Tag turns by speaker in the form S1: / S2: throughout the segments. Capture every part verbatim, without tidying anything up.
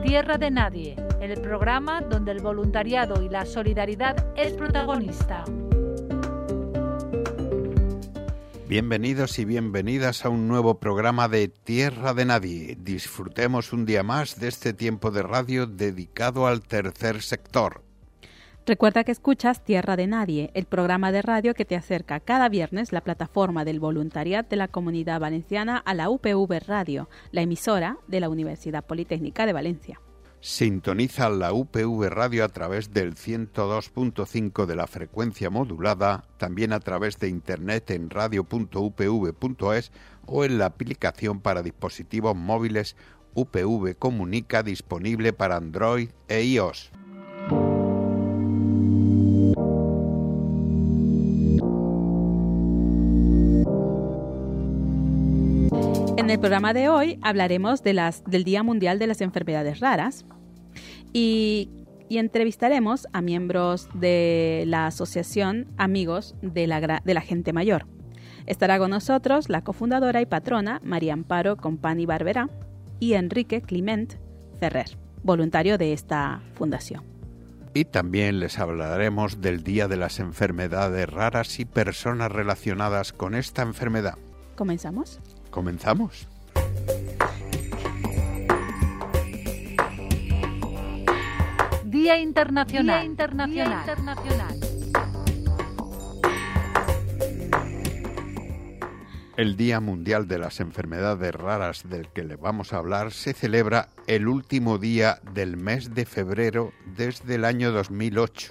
S1: Tierra de Nadie, el programa donde el voluntariado y la solidaridad es protagonista.
S2: Bienvenidos y bienvenidas a un nuevo programa de Tierra de Nadie. Disfrutemos un día más de este tiempo de radio dedicado al tercer sector.
S3: Recuerda que escuchas Tierra de Nadie, el programa de radio que te acerca cada viernes la plataforma del voluntariado de la Comunidad Valenciana a la U P V Radio, la emisora de la Universidad Politécnica de Valencia.
S2: Sintoniza la U P V Radio a través del ciento dos punto cinco de la frecuencia modulada, también a través de internet en radio punto u p v punto es o en la aplicación para dispositivos móviles U P V Comunica disponible para Android e iOS.
S3: En el programa de hoy hablaremos de las, del Día Mundial de las Enfermedades Raras y, y entrevistaremos a miembros de la Asociación Amigos de la, de la Gente Mayor. Estará con nosotros la cofundadora y patrona María Amparo Company Barberá y Enrique Climent Ferrer, voluntario de esta fundación.
S2: Y también les hablaremos del Día de las Enfermedades Raras y personas relacionadas con esta enfermedad.
S3: ¿Comenzamos?
S2: ¿Comenzamos?
S1: Día Internacional. Día Internacional. Día Internacional.
S2: El Día Mundial de las Enfermedades Raras del que les vamos a hablar se celebra el último día del mes de febrero desde el año dos mil ocho.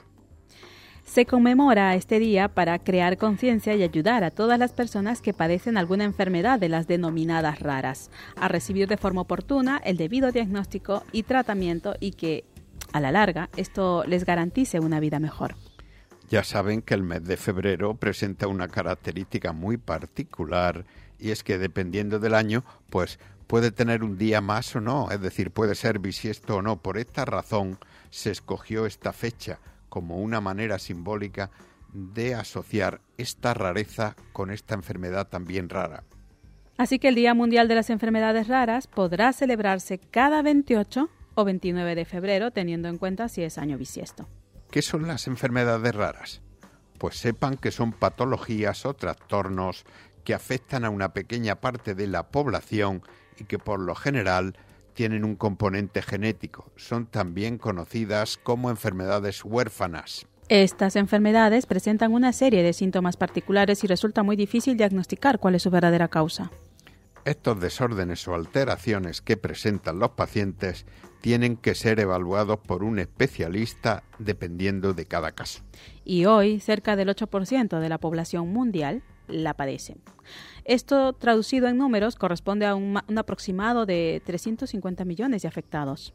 S3: Se conmemora este día para crear conciencia y ayudar a todas las personas que padecen alguna enfermedad de las denominadas raras a recibir de forma oportuna el debido diagnóstico y tratamiento y que, a la larga, esto les garantice una vida mejor.
S2: Ya saben que el mes de febrero presenta una característica muy particular y es que dependiendo del año, pues puede tener un día más o no, es decir, puede ser bisiesto o no. Por esta razón se escogió esta fecha como una manera simbólica de asociar esta rareza con esta enfermedad también rara.
S3: Así que el Día Mundial de las Enfermedades Raras podrá celebrarse cada veintiocho o veintinueve de febrero, teniendo en cuenta si es año bisiesto.
S2: ¿Qué son las enfermedades raras? Pues sepan que son patologías o trastornos que afectan a una pequeña parte de la población y que por lo general tienen un componente genético. Son también conocidas como enfermedades huérfanas.
S3: Estas enfermedades presentan una serie de síntomas particulares y resulta muy difícil diagnosticar cuál es su verdadera causa.
S2: Estos desórdenes o alteraciones que presentan los pacientes tienen que ser evaluados por un especialista dependiendo de cada caso.
S3: Y hoy, cerca del ocho por ciento de la población mundial la padecen. Esto, traducido en números, corresponde a un, un aproximado de trescientos cincuenta millones de afectados.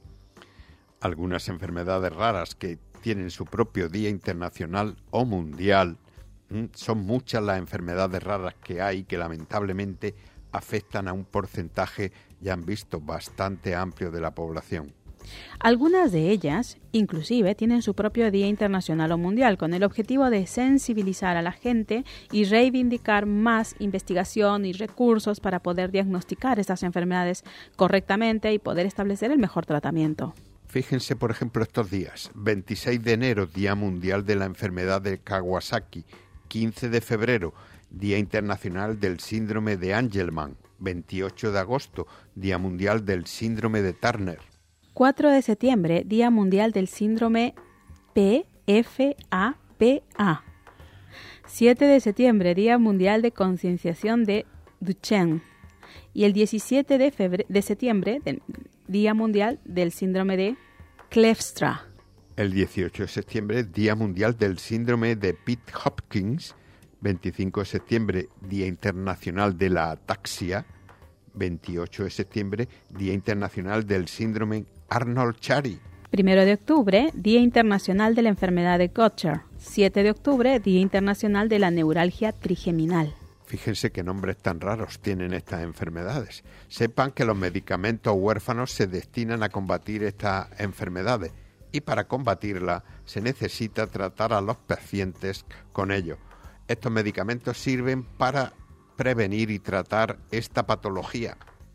S2: Algunas enfermedades raras que tienen su propio día internacional o mundial. Son muchas las enfermedades raras que hay que lamentablemente afectan a un porcentaje, ya han visto, bastante amplio de la población.
S3: Algunas de ellas, inclusive, tienen su propio Día Internacional o Mundial, con el objetivo de sensibilizar a la gente y reivindicar más investigación y recursos para poder diagnosticar estas enfermedades correctamente y poder establecer el mejor tratamiento.
S2: Fíjense, por ejemplo, estos días. veintiséis de enero, Día Mundial de la Enfermedad de Kawasaki. quince de febrero, Día Internacional del Síndrome de Angelman. veintiocho de agosto, Día Mundial del Síndrome de Turner.
S3: cuatro de septiembre, Día Mundial del Síndrome P F A P A. siete de septiembre, Día Mundial de Concienciación de Duchenne. Y el diecisiete de, febre- de septiembre, de, Día Mundial del Síndrome de Kleefstra.
S2: El dieciocho de septiembre, Día Mundial del Síndrome de Pitt-Hopkins. veinticinco de septiembre, Día Internacional de la Ataxia. veintiocho de septiembre, Día Internacional del Síndrome Arnold-Chiari.
S3: primero de octubre, Día Internacional de la Enfermedad de Gaucher. siete de octubre, Día Internacional de la Neuralgia Trigeminal.
S2: Fíjense qué nombres tan raros tienen estas enfermedades. Sepan que los medicamentos huérfanos se destinan a combatir estas enfermedades y para combatirlas se necesita tratar a los pacientes con ellos. Estos medicamentos sirven para prevenir y tratar esta patología.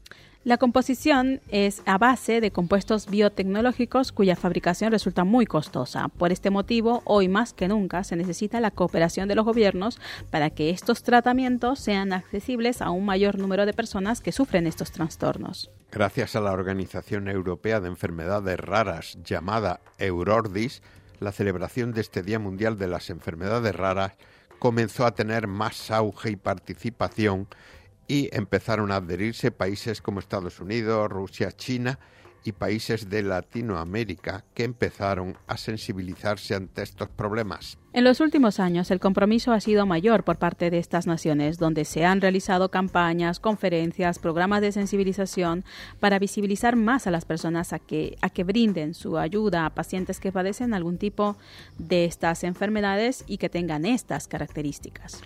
S3: La composición es a base de compuestos biotecnológicos cuya fabricación resulta muy costosa. Por este motivo, hoy más que nunca se necesita la cooperación de los gobiernos para que estos tratamientos sean accesibles a un mayor número de personas que sufren estos trastornos.
S2: Gracias a la Organización Europea de Enfermedades Raras, llamada Eurordis, la celebración de este Día Mundial de las Enfermedades Raras comenzó a tener más auge y participación y empezaron a adherirse países como Estados Unidos, Rusia, China y países de Latinoamérica que empezaron a sensibilizarse ante estos problemas.
S3: En los últimos años, el compromiso ha sido mayor por parte de estas naciones, donde se han realizado campañas, conferencias, programas de sensibilización para visibilizar más a las personas a que, a que brinden su ayuda a pacientes que padecen algún tipo de estas enfermedades y que tengan estas características.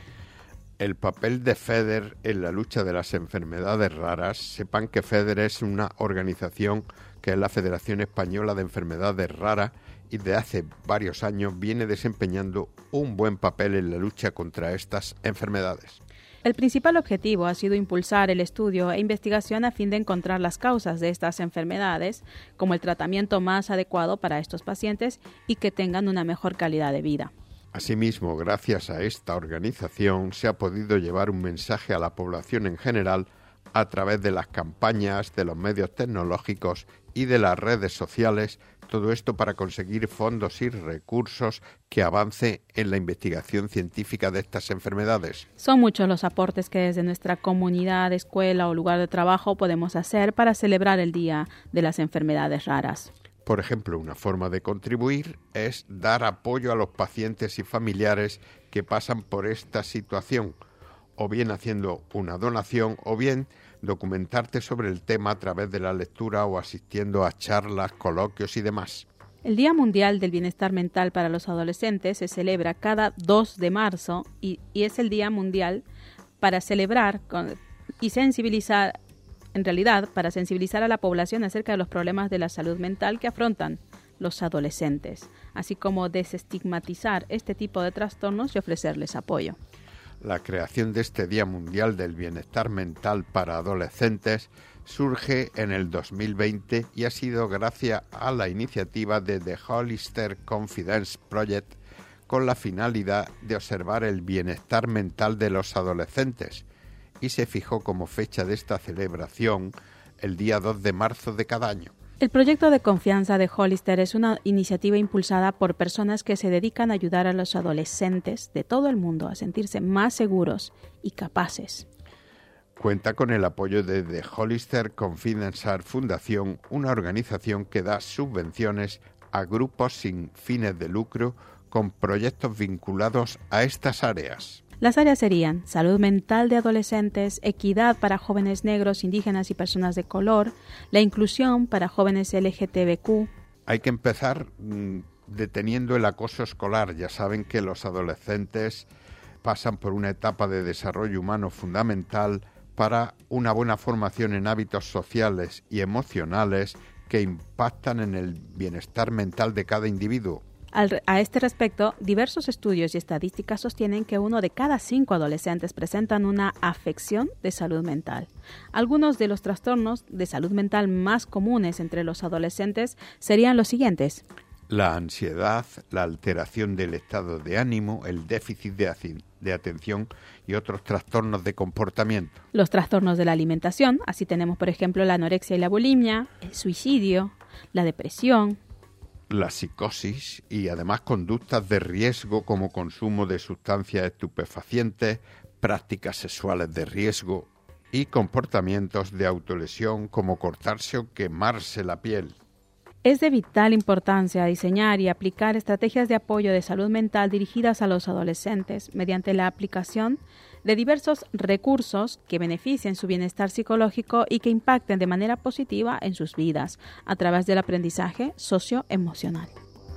S2: El papel de FEDER en la lucha de las enfermedades raras. Sepan que FEDER es una organización que es la Federación Española de Enfermedades Raras y de hace varios años viene desempeñando un buen papel en la lucha contra estas enfermedades.
S3: El principal objetivo ha sido impulsar el estudio e investigación a fin de encontrar las causas de estas enfermedades, como el tratamiento más adecuado para estos pacientes y que tengan una mejor calidad de vida.
S2: Asimismo, gracias a esta organización se ha podido llevar un mensaje a la población en general a través de las campañas, de los medios tecnológicos y de las redes sociales, todo esto para conseguir fondos y recursos que avance en la investigación científica de estas enfermedades.
S3: Son muchos los aportes que desde nuestra comunidad, escuela o lugar de trabajo podemos hacer para celebrar el Día de las Enfermedades Raras.
S2: Por ejemplo, una forma de contribuir es dar apoyo a los pacientes y familiares que pasan por esta situación, o bien haciendo una donación, o bien documentarte sobre el tema a través de la lectura o asistiendo a charlas, coloquios y demás.
S3: El Día Mundial del Bienestar Mental para los Adolescentes se celebra cada dos de marzo y, y es el Día Mundial para celebrar con, y sensibilizar En realidad, para sensibilizar a la población acerca de los problemas de la salud mental que afrontan los adolescentes, así como desestigmatizar este tipo de trastornos y ofrecerles apoyo.
S2: La creación de este Día Mundial del Bienestar Mental para Adolescentes surge en el dos mil veinte y ha sido gracias a la iniciativa de The Hollister Confidence Project con la finalidad de observar el bienestar mental de los adolescentes, y se fijó como fecha de esta celebración el día dos de marzo de cada año.
S3: El proyecto de confianza de Hollister es una iniciativa impulsada por personas que se dedican a ayudar a los adolescentes de todo el mundo a sentirse más seguros y capaces.
S2: Cuenta con el apoyo de The Hollister Confidential Fundación, una organización que da subvenciones a grupos sin fines de lucro con proyectos vinculados a estas áreas.
S3: Las áreas serían salud mental de adolescentes, equidad para jóvenes negros, indígenas y personas de color, la inclusión para jóvenes L G B T Q.
S2: Hay que empezar mmm, deteniendo el acoso escolar. Ya saben que los adolescentes pasan por una etapa de desarrollo humano fundamental para una buena formación en hábitos sociales y emocionales que impactan en el bienestar mental de cada individuo.
S3: Al, a este respecto, diversos estudios y estadísticas sostienen que uno de cada cinco adolescentes presentan una afección de salud mental. Algunos de los trastornos de salud mental más comunes entre los adolescentes serían los siguientes:
S2: la ansiedad, la alteración del estado de ánimo, el déficit de, de atención y otros trastornos de comportamiento.
S3: Los trastornos de la alimentación, así tenemos por ejemplo la anorexia y la bulimia, el suicidio, la depresión,
S2: la psicosis y además conductas de riesgo como consumo de sustancias estupefacientes, prácticas sexuales de riesgo y comportamientos de autolesión como cortarse o quemarse la piel.
S3: Es de vital importancia diseñar y aplicar estrategias de apoyo de salud mental dirigidas a los adolescentes mediante la aplicación de diversos recursos que beneficien su bienestar psicológico y que impacten de manera positiva en sus vidas a través del aprendizaje socioemocional.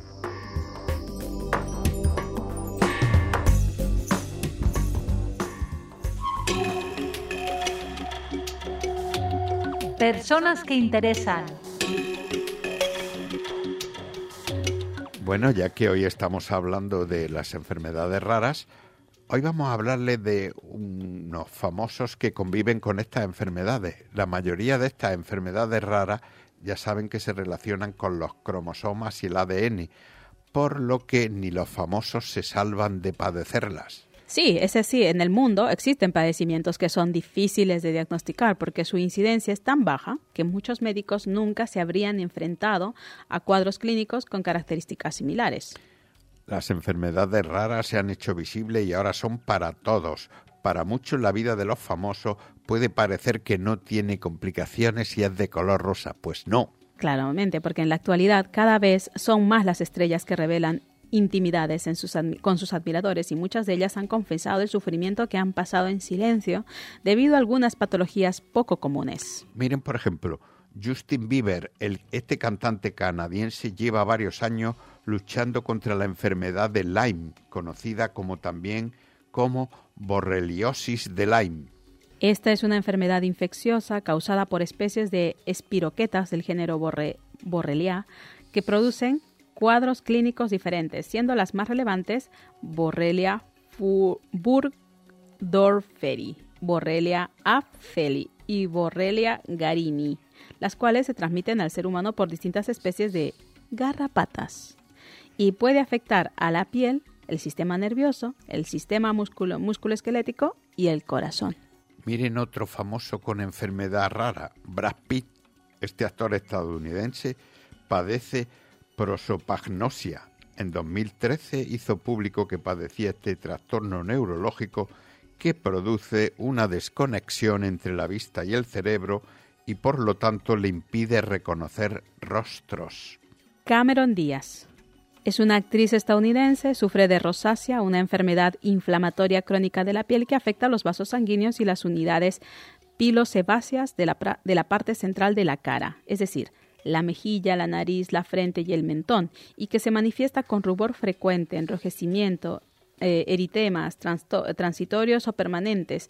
S1: Personas que interesan.
S2: Bueno, ya que hoy estamos hablando de las enfermedades raras, Hoy vamos a hablarles de unos famosos que conviven con estas enfermedades. La mayoría de estas enfermedades raras ya saben que se relacionan con los cromosomas y el A D N, por lo que ni los famosos se salvan de padecerlas.
S3: Sí, es así. En el mundo existen padecimientos que son difíciles de diagnosticar porque su incidencia es tan baja que muchos médicos nunca se habrían enfrentado a cuadros clínicos con características similares.
S2: Las enfermedades raras se han hecho visibles y ahora son para todos. Para muchos la vida de los famosos puede parecer que no tiene complicaciones y es de color rosa. Pues no.
S3: Claramente, porque en la actualidad cada vez son más las estrellas que revelan intimidades en sus, con sus admiradores y muchas de ellas han confesado el sufrimiento que han pasado en silencio debido a algunas patologías poco comunes.
S2: Miren, por ejemplo, Justin Bieber, el, este cantante canadiense, lleva varios años luchando contra la enfermedad de Lyme, conocida como también como borreliosis de Lyme.
S3: Esta es una enfermedad infecciosa causada por especies de espiroquetas del género borre, Borrelia que producen cuadros clínicos diferentes, siendo las más relevantes Borrelia burgdorferi, Borrelia apfeli y Borrelia garini, las cuales se transmiten al ser humano por distintas especies de garrapatas y puede afectar a la piel, el sistema nervioso, el sistema músculo, musculoesquelético y el corazón.
S2: Miren otro famoso con enfermedad rara, Brad Pitt. Este actor estadounidense padece prosopagnosia. En dos mil trece hizo público que padecía este trastorno neurológico que produce una desconexión entre la vista y el cerebro y por lo tanto le impide reconocer rostros.
S3: Cameron Díaz es una actriz estadounidense, sufre de rosácea, una enfermedad inflamatoria crónica de la piel que afecta a los vasos sanguíneos y las unidades pilosebáceas de la, de la parte central de la cara, es decir, la mejilla, la nariz, la frente y el mentón, y que se manifiesta con rubor frecuente, enrojecimiento, eh, eritemas transto- transitorios o permanentes,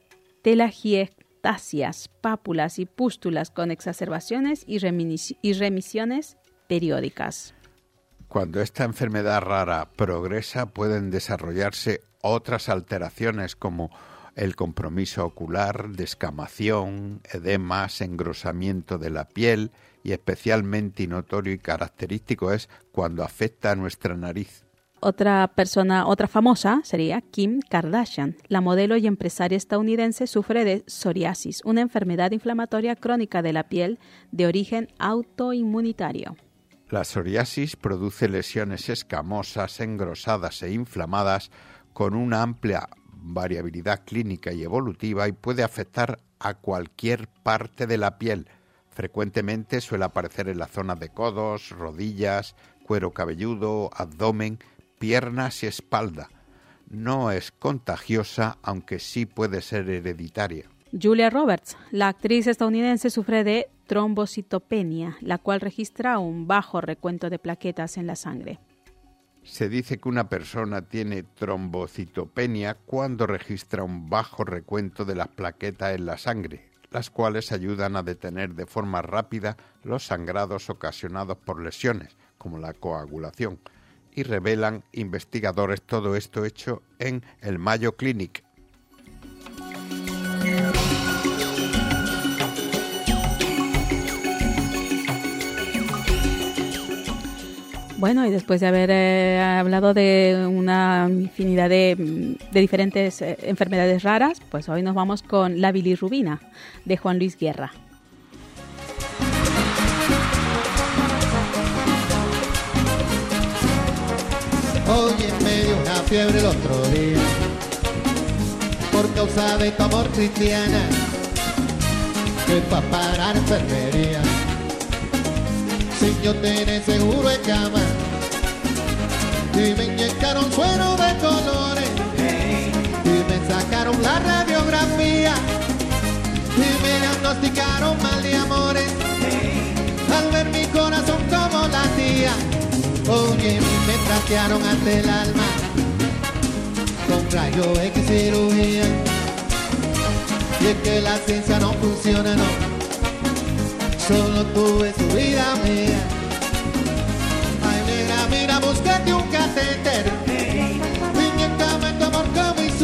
S3: telangiectasias, pápulas y pústulas con exacerbaciones y, remis- y remisiones periódicas.
S2: Cuando esta enfermedad rara progresa, pueden desarrollarse otras alteraciones como el compromiso ocular, descamación, edemas, engrosamiento de la piel y especialmente notorio y característico es cuando afecta a nuestra nariz.
S3: Otra persona, otra famosa sería Kim Kardashian. La modelo y empresaria estadounidense sufre de psoriasis, una enfermedad inflamatoria crónica de la piel de origen autoinmunitario.
S2: La psoriasis produce lesiones escamosas, engrosadas e inflamadas con una amplia variabilidad clínica y evolutiva y puede afectar a cualquier parte de la piel. Frecuentemente suele aparecer en las zonas de codos, rodillas, cuero cabelludo, abdomen, piernas y espalda. No es contagiosa, aunque sí puede ser hereditaria.
S3: Julia Roberts, la actriz estadounidense, sufre de trombocitopenia, la cual registra un bajo recuento de plaquetas en la sangre.
S2: Se dice que una persona tiene trombocitopenia cuando registra un bajo recuento de las plaquetas en la sangre, las cuales ayudan a detener de forma rápida los sangrados ocasionados por lesiones, como la coagulación, y revelan investigadores todo esto hecho en el Mayo Clinic.
S3: Bueno, y después de haber eh, hablado de una infinidad de, de diferentes eh, enfermedades raras, pues hoy nos vamos con la bilirrubina, de Juan Luis Guerra.
S4: Oye, me dio una fiebre el otro día por causa de tu amor, cristiana, que pa' parar enfermería. Si yo tenía seguro en cama y me inyectaron suero de colores y me sacaron la radiografía y me diagnosticaron mal de amores al ver mi corazón como latía. Oye, me trastearon hasta el alma con rayo X cirugía y es que la ciencia no funciona, no. Solo tú es tu vida mía. Ay, mira, mira, búscate un catéter. Inyéctame tu amor como hice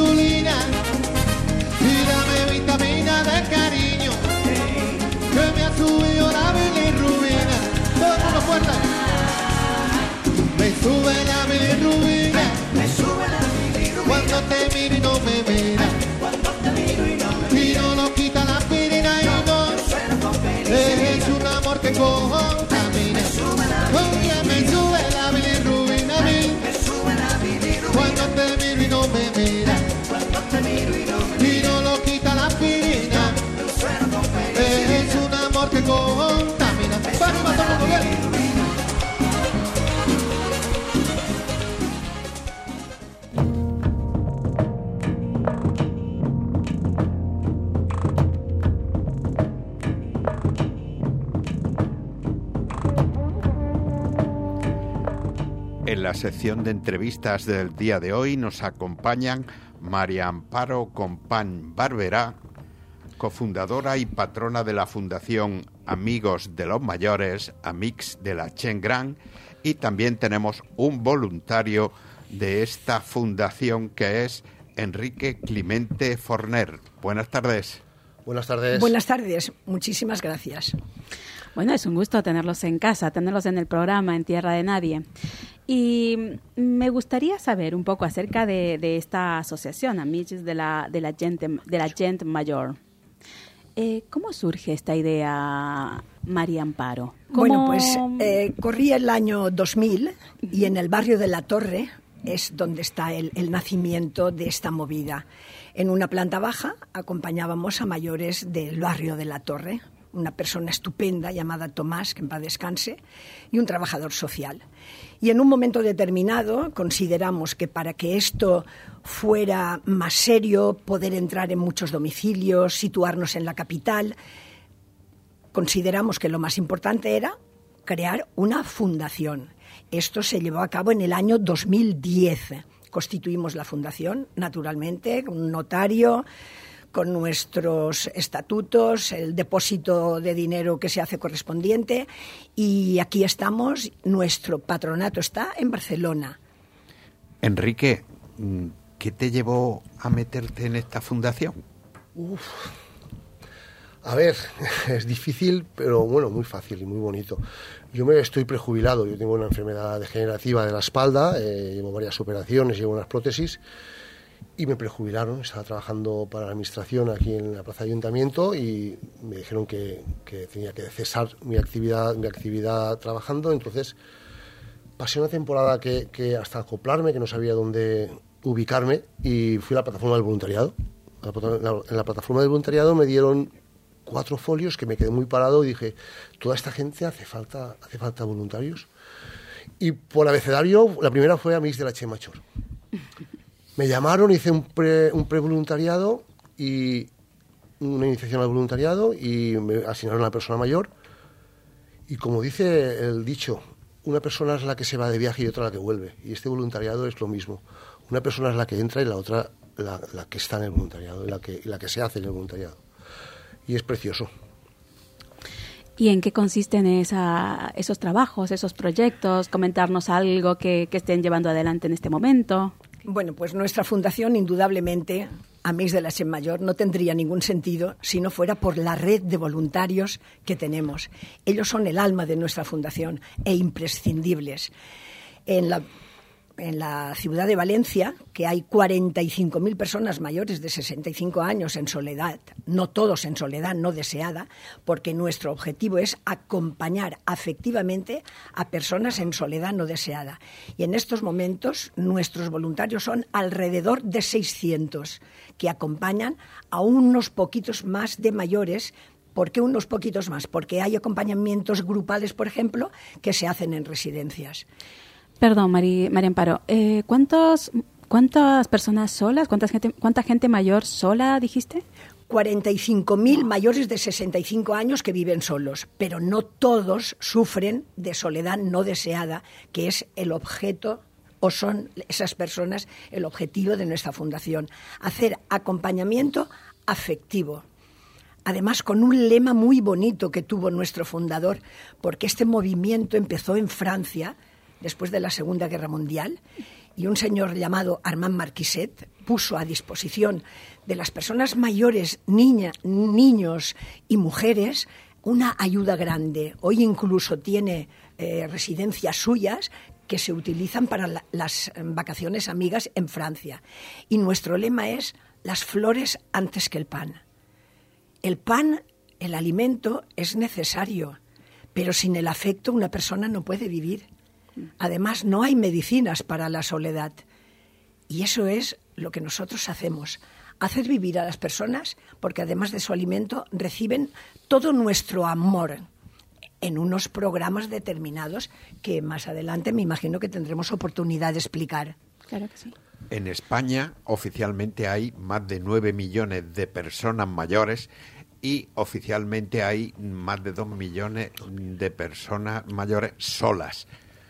S4: sube la bilirrubina, me sube la bilirrubina. Cuando te miro y no me mira, cuando te miro y no me mira. Y no lo quita la aspirina y no, es un amor que contamina. Oye, me sube la bilirrubina a mí, me sube la bilirrubina. Cuando te miro y no me mira, cuando te miro y no me mira. Y no lo quita la aspirina, es un amor que contamina. ¡Vamos, todo el mundo, bien!
S2: En la sección de entrevistas del día de hoy nos acompañan María Amparo Compán Barberá, cofundadora y patrona de la Fundación Amigos de los Mayores, Amics de la Chen Gran, y también tenemos un voluntario de esta fundación que es Enrique Climente Forner. Buenas tardes.
S5: Buenas tardes.
S6: Buenas tardes, muchísimas gracias.
S3: Bueno, es un gusto tenerlos en casa, tenerlos en el programa En Tierra de Nadie. Y me gustaría saber un poco acerca de, de esta asociación, Amics de la, de la, gente, de la gente mayor. Eh, ¿Cómo surge esta idea, María Amparo? ¿Cómo...
S6: Bueno, pues eh, corría el año dos mil y en el barrio de La Torre es donde está el, el nacimiento de esta movida. En una planta baja acompañábamos a mayores del barrio de La Torre, una persona estupenda llamada Tomás, que en paz descanse, y un trabajador social. Y en un momento determinado consideramos que para que esto fuera más serio, poder entrar en muchos domicilios, situarnos en la capital, consideramos que lo más importante era crear una fundación. Esto se llevó a cabo en el año dos mil diez. Constituimos la fundación, naturalmente, con un notario, con nuestros estatutos, el depósito de dinero que se hace correspondiente, y aquí estamos. Nuestro patronato está en Barcelona.
S2: Enrique, ¿qué te llevó a meterte en esta fundación?
S5: Uf. A ver, es difícil, pero bueno, muy fácil y muy bonito. Yo me estoy prejubilado, yo tengo una enfermedad degenerativa de la espalda, eh, llevo varias operaciones, llevo unas prótesis, y me prejubilaron. Estaba trabajando para la administración aquí en la Plaza de Ayuntamiento y me dijeron que, que tenía que cesar mi actividad, mi actividad trabajando. Entonces pasé una temporada que, que hasta acoplarme, que no sabía dónde ubicarme, y fui a la plataforma del voluntariado. En la plataforma del voluntariado me dieron cuatro folios que me quedé muy parado y dije, toda esta gente hace falta, hace falta voluntarios. Y por abecedario, la primera fue Amics de la Chen Mayor. Me llamaron, hice un pre, un prevoluntariado y una iniciación al voluntariado y me asignaron a una persona mayor. Y como dice el dicho, una persona es la que se va de viaje y otra la que vuelve. Y este voluntariado es lo mismo. Una persona es la que entra y la otra la, la que está en el voluntariado, la que, la que se hace en el voluntariado. Y es precioso.
S3: ¿Y en qué consisten esa, esos trabajos, esos proyectos? Comentarnos algo que, que estén llevando adelante en este momento.
S6: Bueno, pues nuestra fundación, indudablemente, Amics de la Chen Mayor, no tendría ningún sentido si no fuera por la red de voluntarios que tenemos. Ellos son el alma de nuestra fundación e imprescindibles. En la, en la ciudad de Valencia, que hay cuarenta y cinco mil personas mayores de sesenta y cinco años en soledad, no todos en soledad no deseada, porque nuestro objetivo es acompañar afectivamente a personas en soledad no deseada. Y en estos momentos nuestros voluntarios son alrededor de seiscientos, que acompañan a unos poquitos más de mayores. ¿Por qué unos poquitos más? Porque hay acompañamientos grupales, por ejemplo, que se hacen en residencias.
S3: Perdón, María, María Amparo, eh, ¿cuántos, ¿cuántas personas solas, cuánta gente, cuánta gente mayor sola dijiste?
S6: cuarenta y cinco mil mayores de sesenta y cinco años que viven solos, pero no todos sufren de soledad no deseada, que es el objeto, o son esas personas el objetivo de nuestra fundación, hacer acompañamiento afectivo. Además, con un lema muy bonito que tuvo nuestro fundador, porque este movimiento empezó en Francia después de la Segunda Guerra Mundial, y un señor llamado Armand Marquiset puso a disposición de las personas mayores, niña, niños y mujeres, una ayuda grande. Hoy incluso tiene eh, residencias suyas que se utilizan para la, las vacaciones amigas en Francia. Y nuestro lema es las flores antes que el pan. El pan, el alimento, es necesario, pero sin el afecto una persona no puede vivir. Además, no hay medicinas para la soledad. Y eso es lo que nosotros hacemos, hacer vivir a las personas, porque además de su alimento reciben todo nuestro amor en unos programas determinados que más adelante me imagino que tendremos oportunidad de explicar.
S3: Claro que sí.
S2: En España oficialmente hay más de nueve millones de personas mayores y oficialmente hay más de dos millones de personas mayores solas.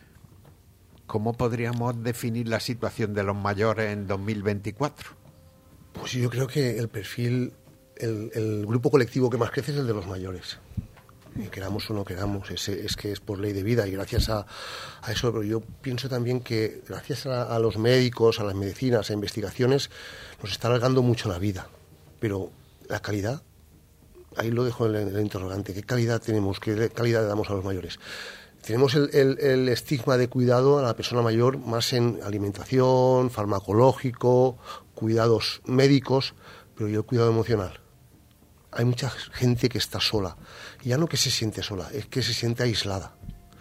S2: ¿Cómo podríamos definir la situación de los mayores en dos mil veinticuatro?
S5: Pues yo creo que el perfil, el, el grupo colectivo que más crece es el de los mayores. Y queramos o no queramos, es, es que es por ley de vida y gracias a, a eso, pero yo pienso también que gracias a, a los médicos, a las medicinas, a investigaciones, nos está alargando mucho la vida, pero la calidad, ahí lo dejo en el, en el interrogante, ¿qué calidad tenemos, qué calidad le damos a los mayores? Tenemos el, el, el estigma de cuidado a la persona mayor más en alimentación, farmacológico, cuidados médicos, pero ¿y el cuidado emocional? Hay mucha gente que está sola. Y ya no que se siente sola, es que se siente aislada.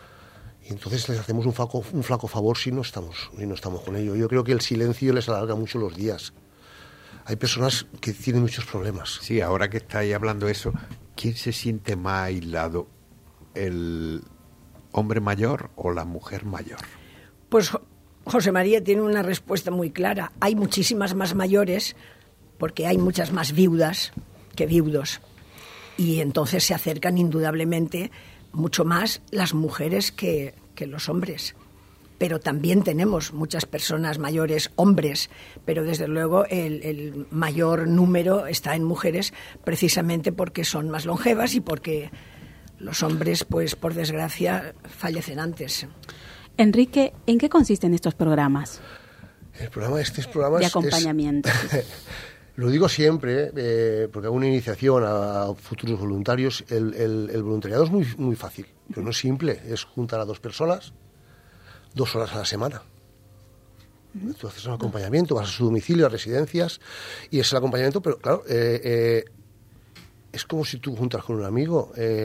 S5: Y entonces les hacemos un flaco, un flaco favor si no estamos, si no estamos con ello. Yo creo que el silencio les alarga mucho los días. Hay personas que tienen muchos problemas.
S2: Sí, ahora que estáis hablando de eso, ¿quién se siente más aislado? ¿El hombre mayor o la mujer mayor?
S6: Pues José María tiene una respuesta muy clara. Hay muchísimas más mayores porque hay muchas más viudas que viudos. Y entonces se acercan indudablemente mucho más las mujeres que, que los hombres. Pero también tenemos muchas personas mayores, hombres, pero desde luego el, el mayor número está en mujeres precisamente porque son más longevas y porque los hombres, pues por desgracia, fallecen antes.
S3: Enrique, ¿en qué consisten estos programas?
S5: El programa, estos programas
S3: de acompañamiento.
S5: Es, lo digo siempre, eh, porque hago una iniciación a, a futuros voluntarios. El, el, el voluntariado es muy, muy fácil, pero no es simple. Es juntar a dos personas, dos horas a la semana. Uh-huh. Tú haces un acompañamiento, vas a su domicilio, a residencias, y es el acompañamiento, pero claro, eh, eh, es como si tú juntas con un amigo. Eh,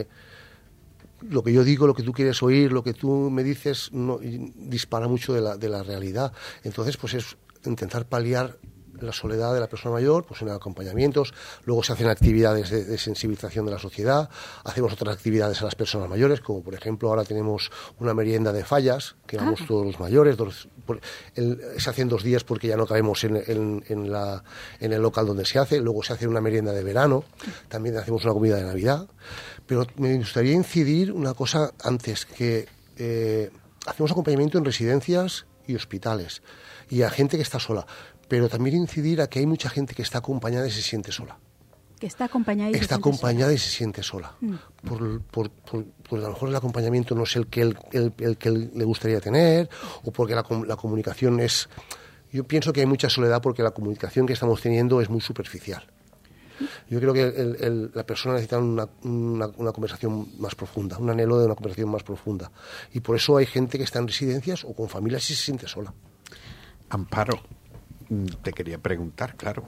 S5: lo que yo digo, lo que tú quieres oír, lo que tú me dices, no, dispara mucho de la, de la realidad. Entonces, pues es intentar paliar la soledad de la persona mayor, pues en acompañamientos. Luego se hacen actividades de, de sensibilización de la sociedad, hacemos otras actividades a las personas mayores, como por ejemplo ahora tenemos una merienda de fallas, que vamos ah. todos los mayores, dos, por, el, se hacen dos días porque ya no cabemos en, en, en, la, en el local donde se hace. Luego se hace una merienda de verano, también hacemos una comida de Navidad. Pero me gustaría incidir una cosa antes, que eh, hacemos acompañamiento en residencias y hospitales, y a gente que está sola. Pero también incidir a que hay mucha gente que está acompañada y se siente sola.
S3: Que está acompañada y
S5: está
S3: se
S5: acompañada
S3: sola.
S5: y se siente sola.
S3: Mm.
S5: Por, por, por, por a lo mejor el acompañamiento no es el que, el, el, el que le gustaría tener, o porque la, la comunicación es... Yo pienso que hay mucha soledad porque la comunicación que estamos teniendo es muy superficial. Yo creo que el, el, la persona necesita una, una, una conversación más profunda, un anhelo de una conversación más profunda. Y por eso hay gente que está en residencias o con familias y se siente sola.
S2: Amparo, te quería preguntar, claro,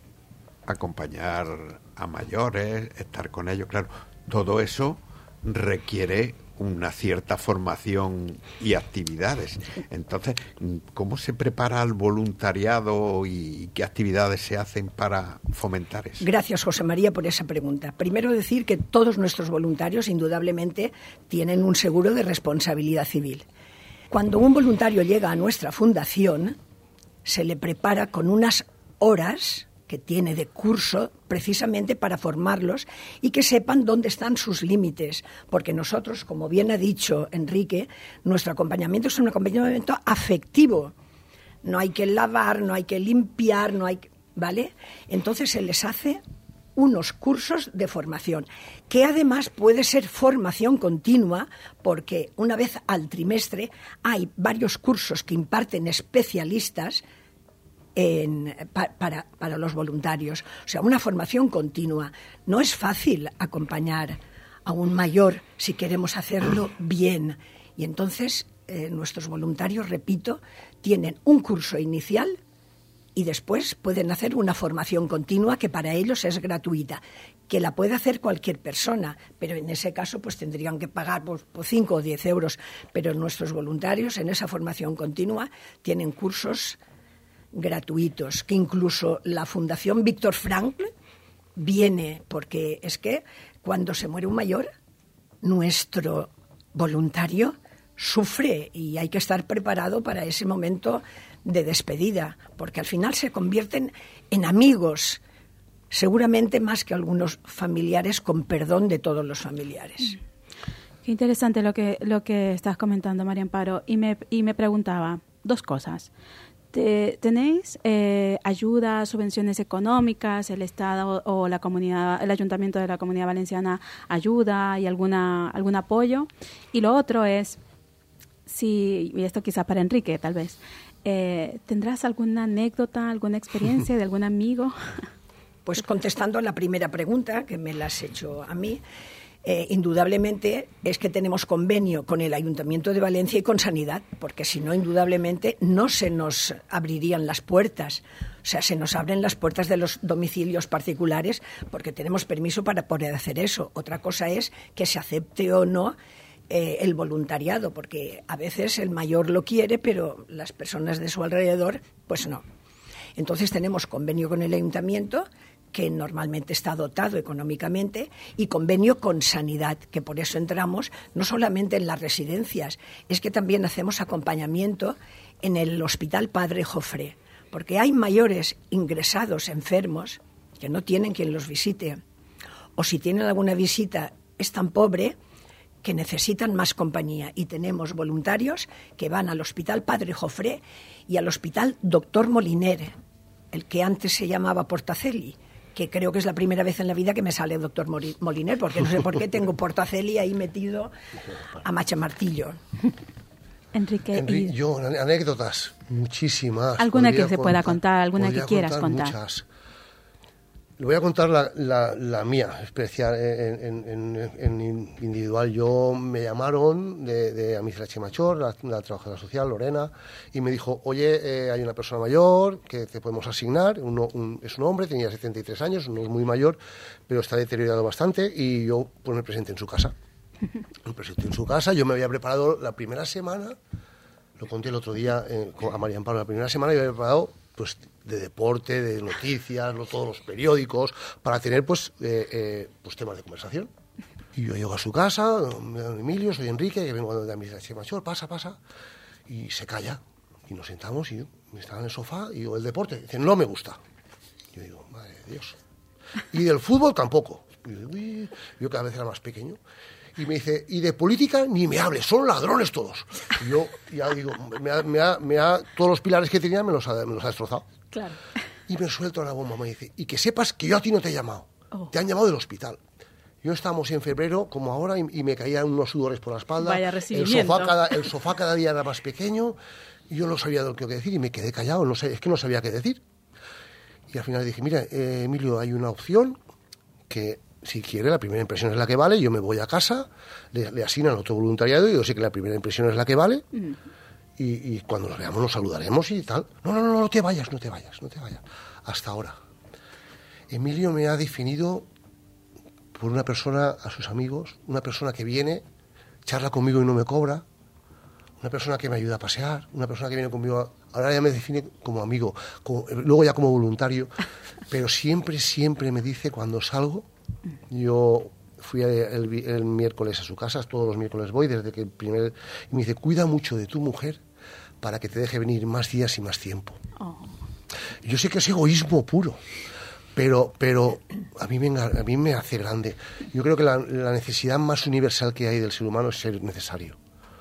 S2: acompañar a mayores, estar con ellos, claro, todo eso requiere una cierta formación y actividades. Entonces, ¿cómo se prepara el voluntariado y qué actividades se hacen para fomentar eso?
S6: Gracias, José María, por esa pregunta. Primero decir que todos nuestros voluntarios, indudablemente, tienen un seguro de responsabilidad civil. Cuando un voluntario llega a nuestra fundación, se le prepara con unas horas que tiene de curso precisamente para formarlos y que sepan dónde están sus límites, porque nosotros, como bien ha dicho Enrique, nuestro acompañamiento es un acompañamiento afectivo. No hay que lavar, no hay que limpiar, no hay que, ¿vale? Entonces se les hace unos cursos de formación, que además puede ser formación continua, porque una vez al trimestre hay varios cursos que imparten especialistas en, pa, para, para los voluntarios. O sea, una formación continua. No es fácil acompañar a un mayor si queremos hacerlo bien. Y entonces eh, nuestros voluntarios, repito, tienen un curso inicial y después pueden hacer una formación continua que para ellos es gratuita, que la puede hacer cualquier persona, pero en ese caso pues tendrían que pagar por, por cinco o diez euros. Pero nuestros voluntarios en esa formación continua tienen cursos gratuitos, que incluso la Fundación Víctor Frankl viene, porque es que cuando se muere un mayor, nuestro voluntario sufre y hay que estar preparado para ese momento de despedida, porque al final se convierten en amigos, seguramente más que algunos familiares, con perdón de todos los familiares.
S3: Qué interesante lo que lo que estás comentando, María Amparo, y me y me preguntaba dos cosas. Te, ¿Tenéis eh, ayudas, subvenciones económicas? ¿El Estado o la comunidad, el Ayuntamiento de la Comunidad Valenciana ayuda y alguna algún apoyo? Y lo otro es, si, y esto quizá para Enrique tal vez, eh, ¿tendrás alguna anécdota, alguna experiencia de algún amigo?
S6: Pues contestando a la primera pregunta, que me la has hecho a mí, Eh, indudablemente es que tenemos convenio con el Ayuntamiento de Valencia y con Sanidad, porque si no, indudablemente no se nos abrirían las puertas. O sea, se nos abren las puertas de los domicilios particulares porque tenemos permiso para poder hacer eso. Otra cosa es que se acepte o no eh, el voluntariado, porque a veces el mayor lo quiere, pero las personas de su alrededor, pues no. Entonces tenemos convenio con el Ayuntamiento, que normalmente está dotado económicamente, y convenio con Sanidad, que por eso entramos no solamente en las residencias, es que también hacemos acompañamiento en el Hospital Padre Jofré, porque hay mayores ingresados enfermos que no tienen quien los visite, o si tienen alguna visita es tan pobre que necesitan más compañía, y tenemos voluntarios que van al Hospital Padre Jofré y al Hospital Doctor Moliner, el que antes se llamaba Portaceli, que creo que es la primera vez en la vida que me sale el doctor Moliner, porque no sé por qué tengo Portaceli ahí metido a machamartillo.
S3: Enrique,
S5: Enrique y... yo, anécdotas, muchísimas.
S3: ¿Alguna
S5: podría
S3: que se
S5: contar,
S3: pueda contar, alguna que quieras contar?
S5: Muchas. Le voy a contar la, la, la mía, especial, en, en, en individual. Yo me llamaron de, de Amisrache Machor, la, la trabajadora social, Lorena, y me dijo, oye, eh, hay una persona mayor que te podemos asignar, uno, un, es un hombre, tenía setenta y tres años, no es muy mayor, pero está deteriorado bastante, y yo pues me presenté en su casa. Me presenté en su casa, yo me había preparado la primera semana, lo conté el otro día eh, a María Amparo, la primera semana yo había preparado pues de deporte, de noticias, lo, todos los periódicos, para tener pues, eh, eh, pues temas de conversación. Y yo llego a su casa, don Emilio, soy Enrique, que vengo de Amisrache Machor, pasa, pasa, y se calla. Y nos sentamos y me estaba en el sofá y digo, el deporte, dice, no me gusta. Yo digo, madre de Dios. Y del fútbol tampoco. Y yo, uy, yo cada vez era más pequeño. Y me dice, y de política ni me hables, son ladrones todos. Y yo ya digo, me ha, me ha, me ha, todos los pilares que tenía me los ha, me los ha destrozado.
S3: Claro.
S5: Y me suelto la bomba, me dice, y que sepas que yo a ti no te he llamado, oh. Te han llamado del hospital. Yo estábamos en febrero, como ahora, y, y me caían unos sudores por la espalda.
S3: Vaya recibimiento.
S5: El sofá, cada, el sofá cada día era más pequeño, y yo no sabía lo que decir, y me quedé callado, no sé, es que no sabía qué decir. Y al final dije, mira, eh, Emilio, hay una opción que... Si quiere, la primera impresión es la que vale, yo me voy a casa, le, le asignan otro voluntariado y yo sé que la primera impresión es la que vale, mm. y, y cuando nos veamos nos saludaremos y tal. No, no, no, no te vayas, no te vayas, no te vayas. Hasta ahora. Emilio me ha definido por una persona a sus amigos, una persona que viene, charla conmigo y no me cobra, una persona que me ayuda a pasear, una persona que viene conmigo, a, ahora ya me define como amigo, como, luego ya como voluntario, pero siempre, siempre me dice cuando salgo. Yo fui el, el miércoles a su casa, todos los miércoles voy, desde que el primer... Y me dice, cuida mucho de tu mujer para que te deje venir más días y más tiempo. Oh. Yo sé que es egoísmo puro, pero, pero a, mí me, a mí me hace grande. Yo creo que la, la necesidad más universal que hay del ser humano es ser necesario.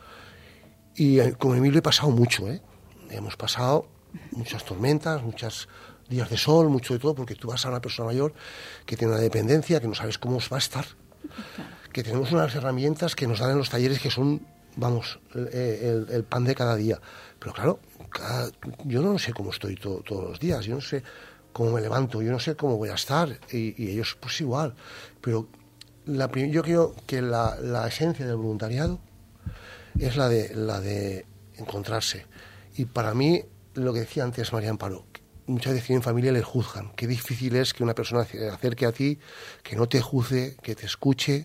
S5: Y con Emilio he pasado mucho, ¿eh? Hemos pasado muchas tormentas, muchas... días de sol, mucho de todo, porque tú vas a una persona mayor que tiene una dependencia, que no sabes cómo va a estar, claro. Que tenemos unas herramientas que nos dan en los talleres que son, vamos, el, el, el pan de cada día. Pero claro, cada, yo no sé cómo estoy to, todos los días, yo no sé cómo me levanto, yo no sé cómo voy a estar, y, y ellos pues igual. Pero la, yo creo que la, la esencia del voluntariado es la de, la de encontrarse. Y para mí, lo que decía antes María Amparo, muchas veces en familia le juzgan. Qué difícil es que una persona se acerque a ti, que no te juzgue, que te escuche